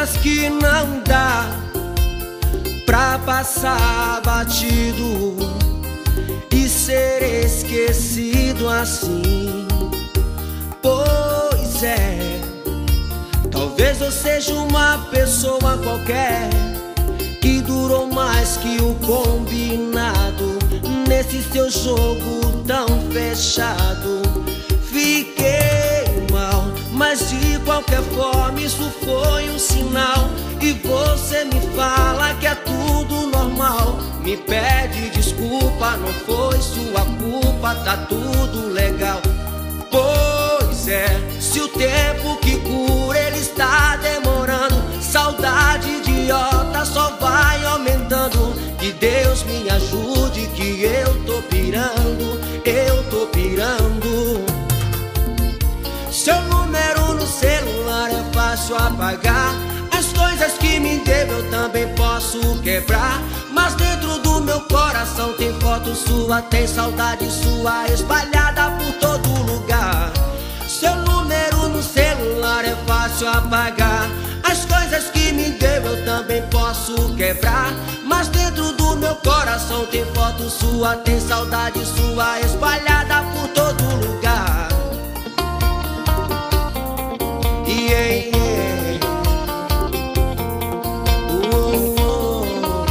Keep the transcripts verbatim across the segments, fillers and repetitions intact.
coisas que não dá pra passar batido e ser esquecido assim. Pois é, talvez eu seja uma pessoa qualquer que durou mais que o combinado nesse seu jogo tão fechado. Fiquei mal, mas de qualquer forma isso foi um sinal. E você me fala que é tudo normal, me pede desculpa, não foi sua culpa, tá tudo legal. Pois é, se o tempo que cura ele está demorando, saudade idiota só vai aumentando. Que Deus me ajude que eu tô pirando, eu tô pirando. Seu número no celular é fácil apagar, as coisas que me deu eu também posso quebrar, mas dentro do meu coração tem foto sua, tem saudade sua espalhada por todo lugar. Seu número no celular é fácil apagar, as coisas que me deu eu também posso quebrar, mas dentro do meu coração tem foto sua, tem saudade sua espalhada por todo lugar. Yeah, yeah. Oh, oh,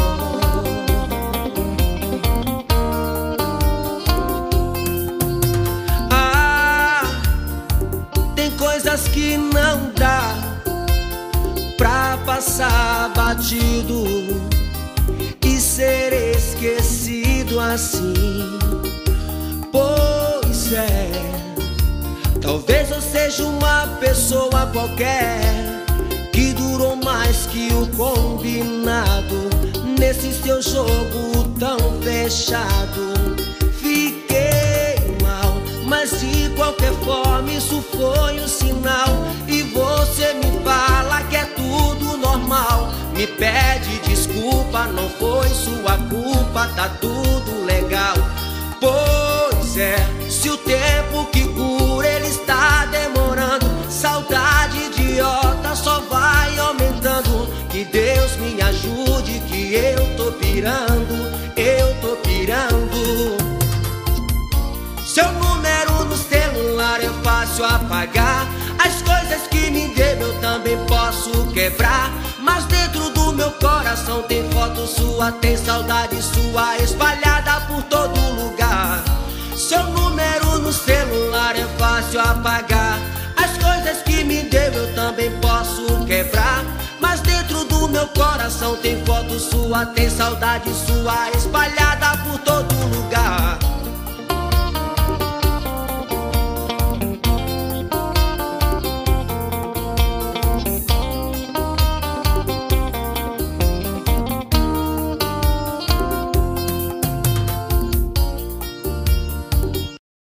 oh. Ah, tem coisas que não dá pra passar batido e ser esquecido assim. Pois é, talvez eu seja uma pessoa qualquer que durou mais que o combinado nesse seu jogo tão fechado. Fiquei mal, mas de qualquer forma isso foi um sinal. E você me fala que é tudo normal, me pede desculpa, não foi sua culpa, tá tudo legal. Pois é, se o tempo que cura ele está demorando, saudade idiota só vai aumentando. Que Deus me ajude que eu tô pirando, eu tô pirando. Seu número no celular é fácil apagar, as coisas que me deu eu também posso quebrar, mas dentro do meu coração tem foto sua, tem saudade sua espalhada por todo lugar. Seu número no celular é fácil apagar, as coisas que me deu eu também posso quebrar, mas dentro do meu coração tem foto sua, tem saudade sua espalhada por todo lugar.